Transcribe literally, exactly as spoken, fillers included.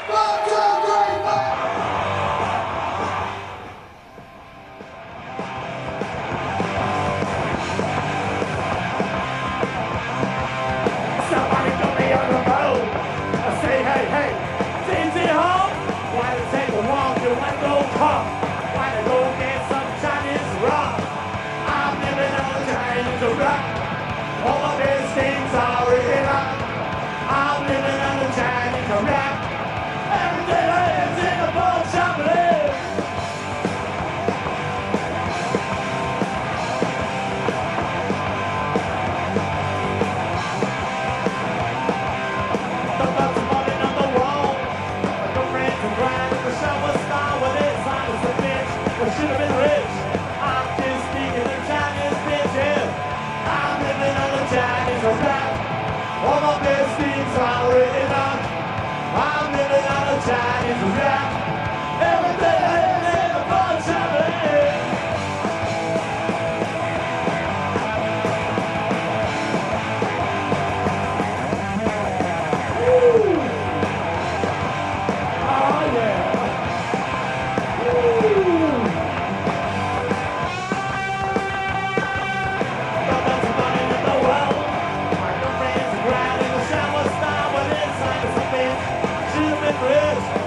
One, two, three, four. Somebody got me on the road. I say, hey, hey, is it home? Why to take a walk to one go home? Why to go get some Chinese rum? I'm living on the Chinese rum. All of these things are written up. I'm living on the Chinese rum. Every day I is in a bowl chocolate. The bugs are falling on the wall. My girlfriend's a grind. The shower star with his son is a bitch. I should have been rich. I'm just speaking of Chinese bitches. I'm living on the Chinese rap. All of these things are written up. I'm living on the Chinese rap. Every day I is in a bunch of it. Woo! Oh yeah! Woo! The best money in the world. My girlfriend's a grind in the shower star with inside of some bitch. Should've been rich.